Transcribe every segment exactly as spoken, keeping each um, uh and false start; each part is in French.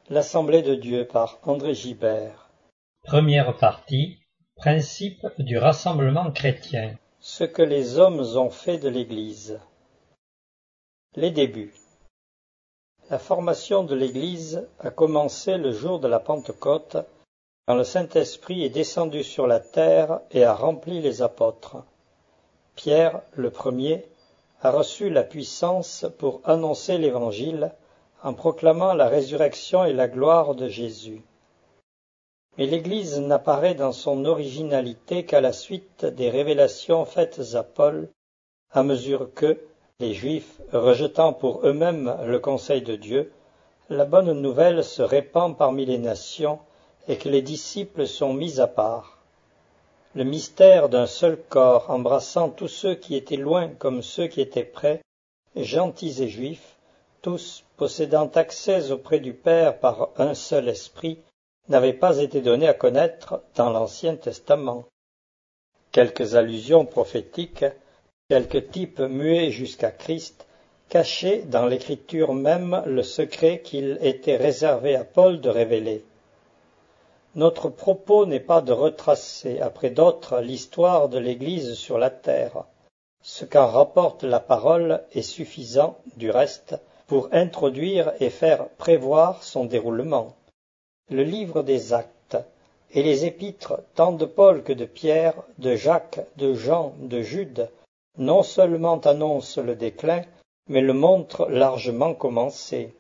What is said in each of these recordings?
L'Assemblée de Dieu par André Gibert. Première partie. Principe du rassemblement chrétien. Ce que les hommes ont fait de l'Église. Les débuts. La formation de l'Église a commencé le jour de la Pentecôte, quand le Saint-Esprit est descendu sur la terre et a rempli les apôtres. Pierre, le premier, a reçu la puissance pour annoncer l'Évangile en proclamant la résurrection et la gloire de Jésus. Mais l'Église n'apparaît dans son originalité qu'à la suite des révélations faites à Paul, à mesure que, les Juifs rejetant pour eux-mêmes le conseil de Dieu, la bonne nouvelle se répand parmi les nations et que les disciples sont mis à part. Le mystère d'un seul corps embrassant tous ceux qui étaient loin comme ceux qui étaient près, gentils et juifs, tous possédant accès auprès du Père par un seul esprit, n'avait pas été donné à connaître dans l'Ancien Testament. Quelques allusions prophétiques, quelques types muets jusqu'à Christ, cachaient dans l'Écriture même le secret qu'il était réservé à Paul de révéler. Notre propos n'est pas de retracer après d'autres l'histoire de l'Église sur la terre. Ce qu'en rapporte la parole est suffisant, du reste, pour introduire et faire prévoir son déroulement. Le livre des Actes et les épîtres tant de Paul que de Pierre, de Jacques, de Jean, de Jude, non seulement annoncent le déclin, mais le montrent largement commencé.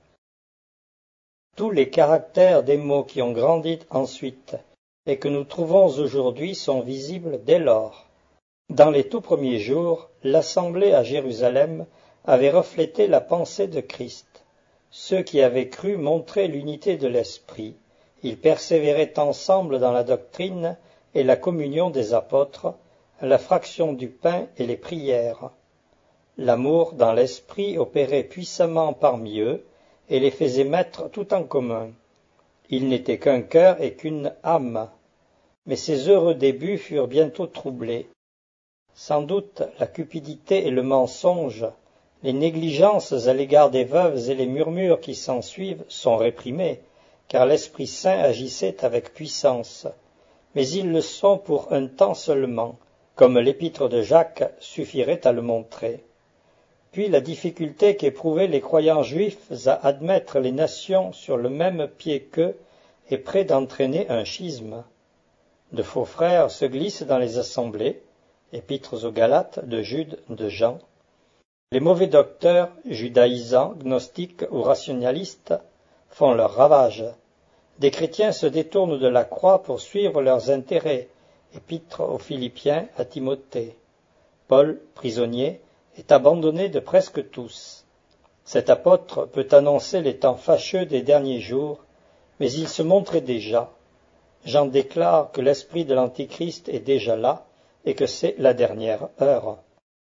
Tous les caractères des mots qui ont grandi ensuite et que nous trouvons aujourd'hui sont visibles dès lors. Dans les tout premiers jours, l'assemblée à Jérusalem avait reflété la pensée de Christ. Ceux qui avaient cru montraient l'unité de l'esprit. Ils persévéraient ensemble dans la doctrine et la communion des apôtres, la fraction du pain et les prières. L'amour dans l'esprit opérait puissamment parmi eux et les faisait mettre tout en commun. Ils n'étaient qu'un cœur et qu'une âme. Mais ces heureux débuts furent bientôt troublés. Sans doute la cupidité et le mensonge, les négligences à l'égard des veuves et les murmures qui s'ensuivent sont réprimés, car l'Esprit Saint agissait avec puissance. Mais ils le sont pour un temps seulement, comme l'épître de Jacques suffirait à le montrer. Puis la difficulté qu'éprouvaient les croyants juifs à admettre les nations sur le même pied qu'eux est près d'entraîner un schisme. De faux frères se glissent dans les assemblées, épîtres aux Galates de Jude, de Jean. Les mauvais docteurs, judaïsants, gnostiques ou rationalistes, font leur ravage. Des chrétiens se détournent de la croix pour suivre leurs intérêts, épître aux Philippiens, à Timothée. Paul, prisonnier, est abandonné de presque tous. Cet apôtre peut annoncer les temps fâcheux des derniers jours, mais il se montrait déjà. Jean déclare que l'esprit de l'Antichrist est déjà là et que c'est la dernière heure.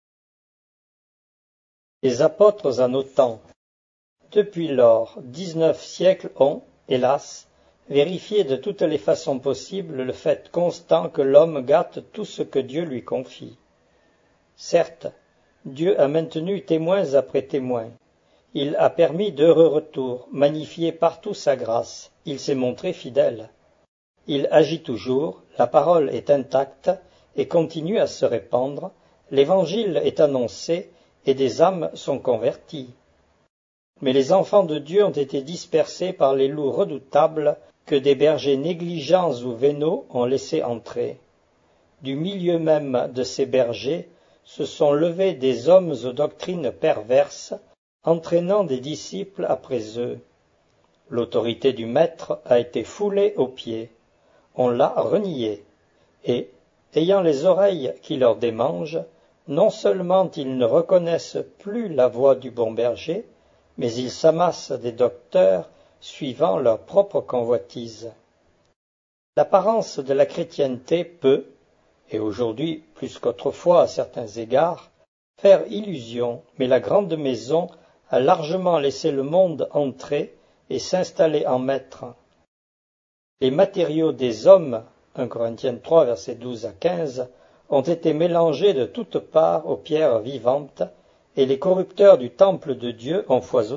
Les apôtres à nos temps. Depuis lors, dix-neuf siècles ont, hélas, vérifié de toutes les façons possibles le fait constant que l'homme gâte tout ce que Dieu lui confie. Certes, Dieu a maintenu témoins après témoins. Il a permis d'heureux retours, magnifié partout sa grâce. Il s'est montré fidèle. Il agit toujours, la parole est intacte et continue à se répandre, l'Évangile est annoncé et des âmes sont converties. Mais les enfants de Dieu ont été dispersés par les loups redoutables que des bergers négligents ou vénaux ont laissé entrer. Du milieu même de ces bergers se sont levés des hommes aux doctrines perverses, entraînant des disciples après eux. L'autorité du Maître a été foulée aux pieds. On l'a reniée. Et, ayant les oreilles qui leur démangent, non seulement ils ne reconnaissent plus la voix du bon berger, mais ils s'amassent des docteurs suivant leur propre convoitise. L'apparence de la chrétienté peut, et aujourd'hui plus qu'autrefois à certains égards, faire illusion, mais la grande maison a largement laissé le monde entrer et s'installer en maître. Les matériaux des hommes, un Corinthiens trois, versets douze à quinze, ont été mélangés de toutes parts aux pierres vivantes, et les corrupteurs du temple de Dieu ont foisonné.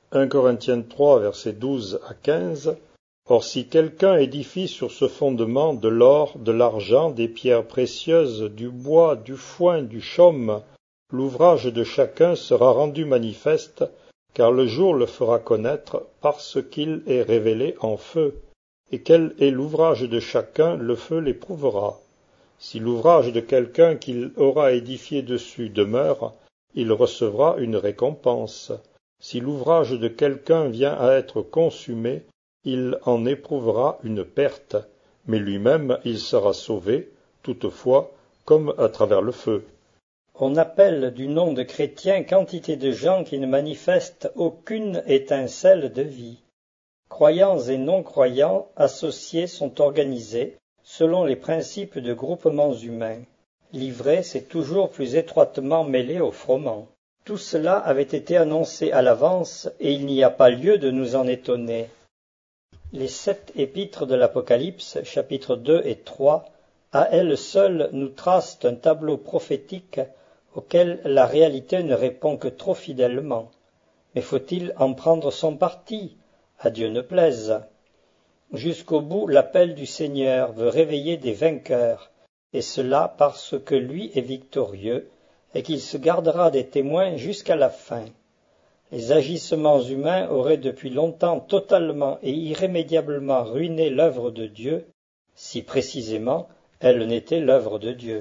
un Corinthiens trois, versets douze à quinze. Or si quelqu'un édifie sur ce fondement de l'or, de l'argent, des pierres précieuses, du bois, du foin, du chaume, l'ouvrage de chacun sera rendu manifeste, car le jour le fera connaître, parce qu'il est révélé en feu. Et quel est l'ouvrage de chacun, le feu l'éprouvera. Si l'ouvrage de quelqu'un qu'il aura édifié dessus demeure, il recevra une récompense. Si l'ouvrage de quelqu'un vient à être consumé, il en éprouvera une perte, mais lui-même il sera sauvé, toutefois, comme à travers le feu. On appelle du nom de chrétiens quantité de gens qui ne manifestent aucune étincelle de vie. Croyants et non-croyants associés sont organisés selon les principes de groupements humains. L'ivraie s'est toujours plus étroitement mêlée au froment. Tout cela avait été annoncé à l'avance et il n'y a pas lieu de nous en étonner. Les sept épîtres de l'Apocalypse, chapitres deux et trois, à elles seules nous tracent un tableau prophétique auquel la réalité ne répond que trop fidèlement. Mais faut-il en prendre son parti? À Dieu ne plaise. Jusqu'au bout, l'appel du Seigneur veut réveiller des vainqueurs, et cela parce que lui est victorieux et qu'il se gardera des témoins jusqu'à la fin. Les agissements humains auraient depuis longtemps totalement et irrémédiablement ruiné l'œuvre de Dieu, si précisément elle n'était l'œuvre de Dieu.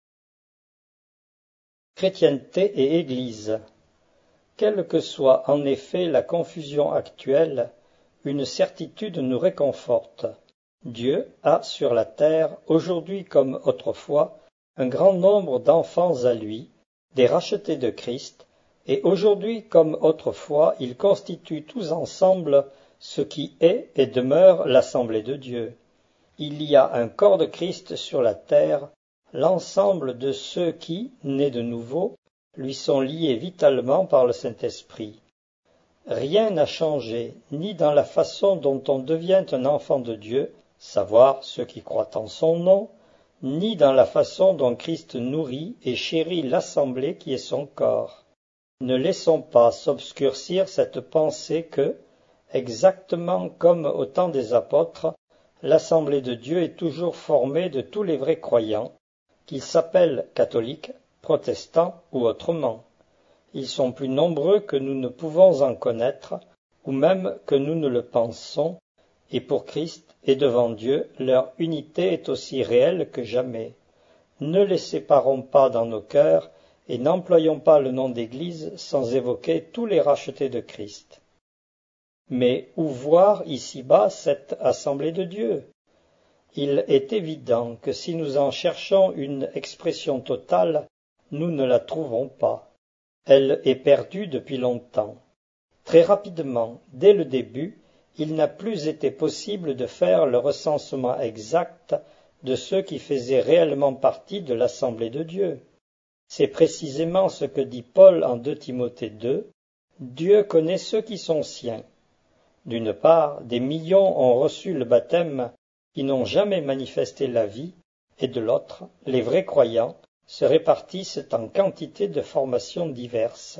Chrétienté et Église. Quelle que soit en effet la confusion actuelle, une certitude nous réconforte. Dieu a sur la terre, aujourd'hui comme autrefois, un grand nombre d'enfants à lui, des rachetés de Christ, et aujourd'hui comme autrefois, ils constituent tous ensemble ce qui est et demeure l'Assemblée de Dieu. Il y a un corps de Christ sur la terre, l'ensemble de ceux qui, nés de nouveau, lui sont liés vitalement par le Saint-Esprit. Rien n'a changé, ni dans la façon dont on devient un enfant de Dieu, savoir ceux qui croient en son nom, ni dans la façon dont Christ nourrit et chérit l'assemblée qui est son corps. Ne laissons pas s'obscurcir cette pensée que, exactement comme au temps des apôtres, l'assemblée de Dieu est toujours formée de tous les vrais croyants, qu'ils s'appellent catholiques, protestants ou autrement. Ils sont plus nombreux que nous ne pouvons en connaître, ou même que nous ne le pensons, et pour Christ et devant Dieu, leur unité est aussi réelle que jamais. Ne les séparons pas dans nos cœurs et n'employons pas le nom d'Église sans évoquer tous les rachetés de Christ. Mais où voir ici-bas cette assemblée de Dieu? Il est évident que si nous en cherchons une expression totale, nous ne la trouvons pas. Elle est perdue depuis longtemps. Très rapidement, dès le début, il n'a plus été possible de faire le recensement exact de ceux qui faisaient réellement partie de l'Assemblée de Dieu. C'est précisément ce que dit Paul en deux Timothée deux, « Dieu connaît ceux qui sont siens ». D'une part, des millions ont reçu le baptême qui n'ont jamais manifesté la vie, et de l'autre, les vrais croyants se répartissent en quantité de formations diverses.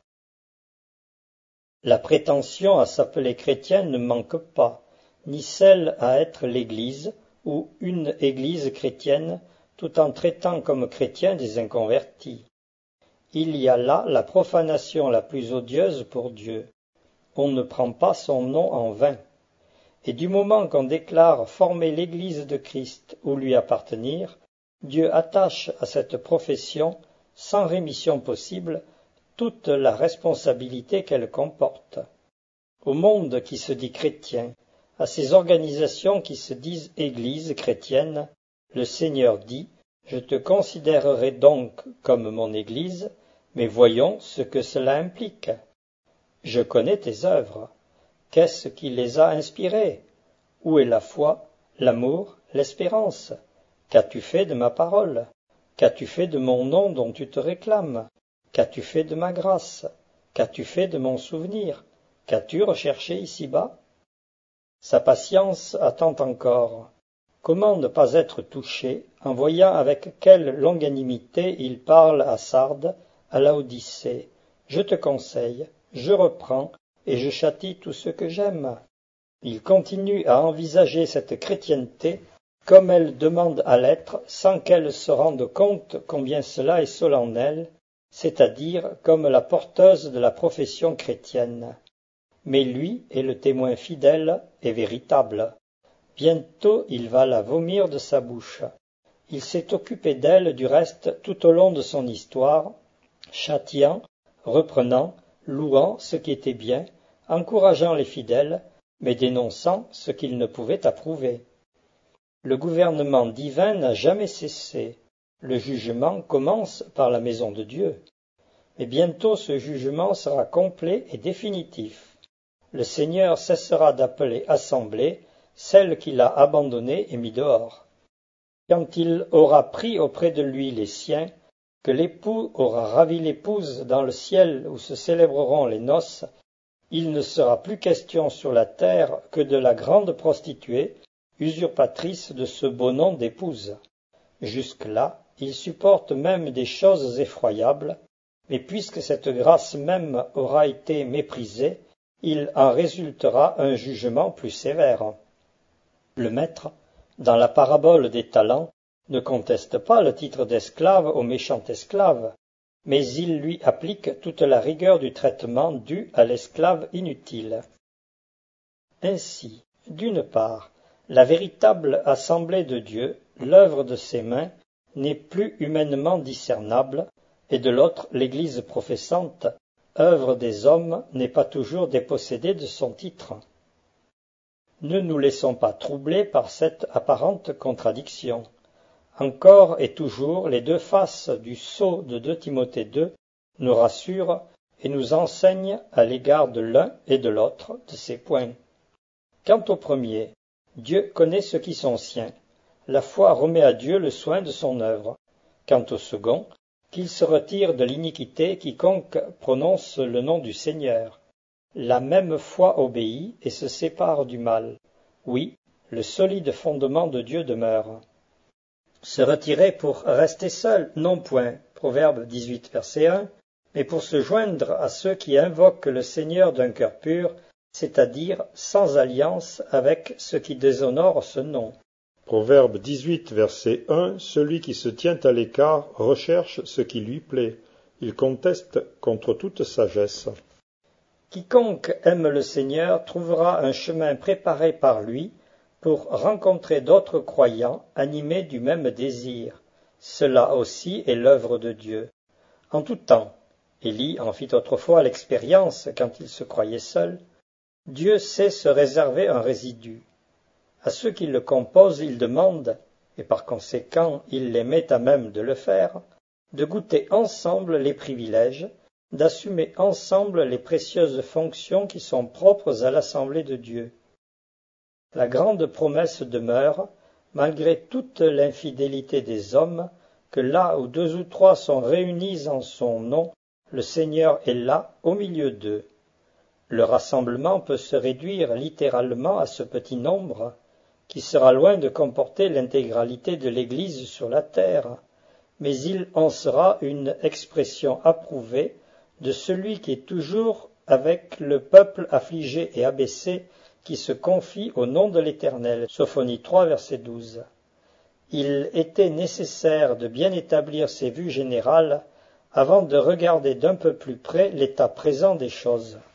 La prétention à s'appeler chrétien ne manque pas, ni celle à être l'Église ou une Église chrétienne, tout en traitant comme chrétiens des inconvertis. Il y a là la profanation la plus odieuse pour Dieu. On ne prend pas son nom en vain. Et du moment qu'on déclare former l'Église de Christ ou lui appartenir, Dieu attache à cette profession, sans rémission possible, toute la responsabilité qu'elle comporte. Au monde qui se dit chrétien, à ces organisations qui se disent Églises chrétiennes, le Seigneur dit « Je te considérerai donc comme mon Église, mais voyons ce que cela implique. Je connais tes œuvres. Qu'est-ce qui les a inspirées? Où est la foi, l'amour, l'espérance? Qu'as-tu fait de ma parole? Qu'as-tu fait de mon nom dont tu te réclames? Qu'as-tu fait de ma grâce? Qu'as-tu fait de mon souvenir? Qu'as-tu recherché ici-bas? » Sa patience attend encore. Comment ne pas être touché en voyant avec quelle longanimité il parle à Sardes, à Laodicée. Je te conseille, je reprends, et je châtie tous ceux que j'aime. Il continue à envisager cette chrétienté comme elle demande à l'être, sans qu'elle se rende compte combien cela est solennel, c'est-à-dire comme la porteuse de la profession chrétienne. Mais lui est le témoin fidèle et véritable. Bientôt il va la vomir de sa bouche. Il s'est occupé d'elle du reste tout au long de son histoire, châtiant, reprenant, louant ce qui était bien, encourageant les fidèles, mais dénonçant ce qu'ils ne pouvaient approuver. Le gouvernement divin n'a jamais cessé. Le jugement commence par la maison de Dieu. Mais bientôt ce jugement sera complet et définitif. Le Seigneur cessera d'appeler assemblée celle qu'il a abandonnée et mis dehors. Quand il aura pris auprès de lui les siens, que l'époux aura ravi l'épouse dans le ciel où se célébreront les noces, il ne sera plus question sur la terre que de la grande prostituée, usurpatrice de ce beau nom d'épouse. Jusque-là, il supporte même des choses effroyables, mais puisque cette grâce même aura été méprisée, il en résultera un jugement plus sévère. Le maître, dans la parabole des talents, ne conteste pas le titre d'esclave au méchant esclave, mais il lui applique toute la rigueur du traitement dû à l'esclave inutile. Ainsi, d'une part, la véritable assemblée de Dieu, l'œuvre de ses mains, n'est plus humainement discernable, et de l'autre, l'Église professante, œuvre des hommes, n'est pas toujours dépossédée de son titre. Ne nous laissons pas troubler par cette apparente contradiction. Encore et toujours, les deux faces du sceau de deux Timothée deux nous rassurent et nous enseignent à l'égard de l'un et de l'autre de ces points. Quant au premier, Dieu connaît ceux qui sont siens. La foi remet à Dieu le soin de son œuvre. Quant au second, qu'il se retire de l'iniquité quiconque prononce le nom du Seigneur. La même foi obéit et se sépare du mal. Oui, le solide fondement de Dieu demeure. Se retirer pour rester seul, non point, Proverbe dix-huit, verset un, mais pour se joindre à ceux qui invoquent le Seigneur d'un cœur pur, c'est-à-dire sans alliance avec ceux qui déshonorent ce nom. Proverbe dix-huit, verset un, celui qui se tient à l'écart recherche ce qui lui plaît. Il conteste contre toute sagesse. Quiconque aime le Seigneur trouvera un chemin préparé par lui pour rencontrer d'autres croyants animés du même désir. Cela aussi est l'œuvre de Dieu. En tout temps, Élie en fit autrefois l'expérience quand il se croyait seul, Dieu sait se réserver un résidu. À ceux qui le composent, il demande, et par conséquent il les met à même de le faire, de goûter ensemble les privilèges, d'assumer ensemble les précieuses fonctions qui sont propres à l'assemblée de Dieu. La grande promesse demeure, malgré toute l'infidélité des hommes, que là où deux ou trois sont réunis en son nom, le Seigneur est là, au milieu d'eux. Le rassemblement peut se réduire littéralement à ce petit nombre, qui sera loin de comporter l'intégralité de l'Église sur la terre, mais il en sera une expression approuvée de celui qui est toujours avec le peuple affligé et abaissé qui se confie au nom de l'Éternel. Sophonie trois, verset douze. Il était nécessaire de bien établir ces vues générales avant de regarder d'un peu plus près l'état présent des choses.